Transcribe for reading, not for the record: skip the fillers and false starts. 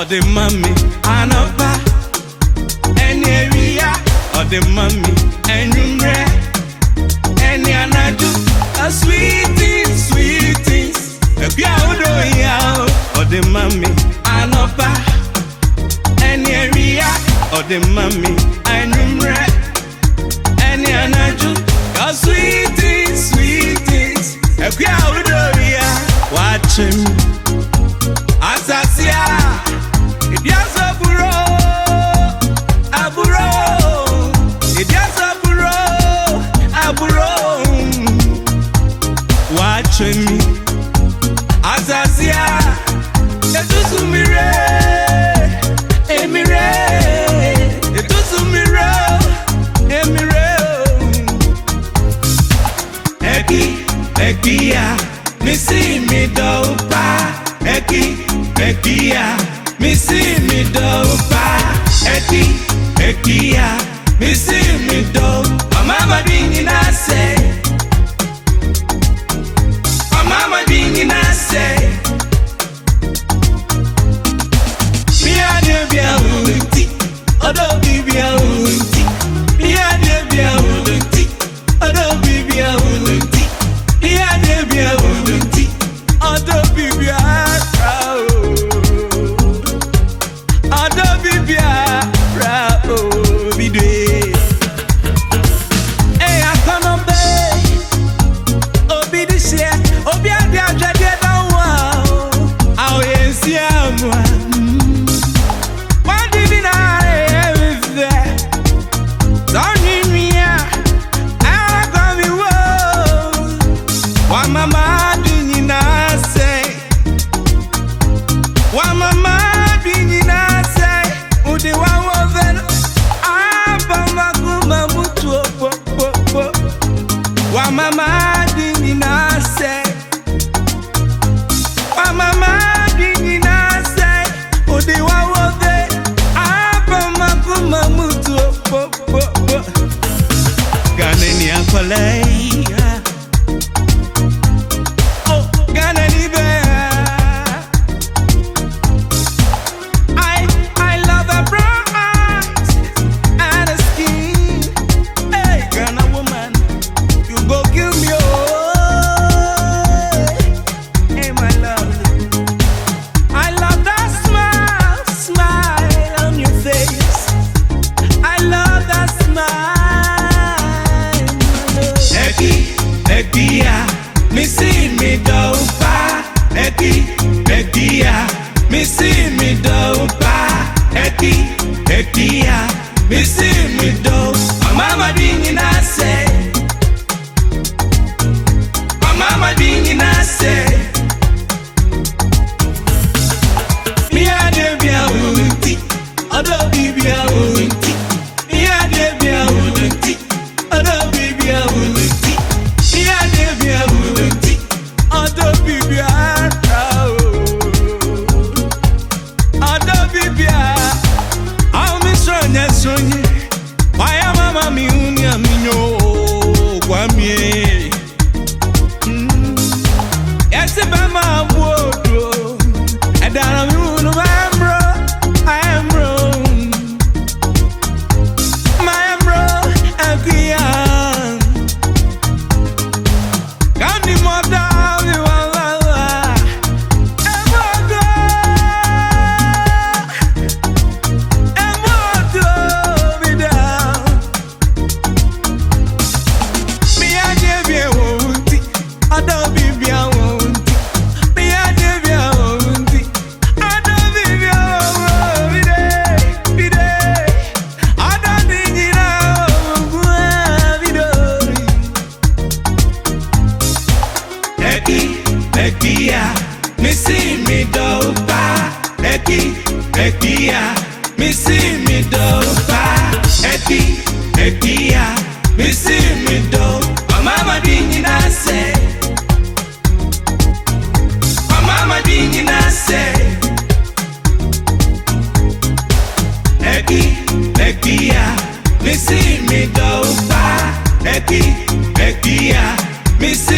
the mommy anapa any area or the mommy and any anaju a sweet things a piaudo yao or the mommy anapa any area or the mommy and any anaju a sweet things a piaudo yao watching Asasia, Idias Aburo, Idias Aburo, watching me. Asasia, Etusumire, Emire, Etusumire, Emire, Ekia, Missy me dopa. Ekia, missy me dopa. Ekia, missy me dopa. Mama ding in I say. Mama ding in I say. Me a debia unti. Odo bibia unti. Me a debia unti. Odo bibia unti. Me a debia unti. Odo bibia. Ekia, missy me dopa. Ekia, missy me dopa. Mama ding na say. Mama ding na say. Ekia, missy me dopa. Ekia, missy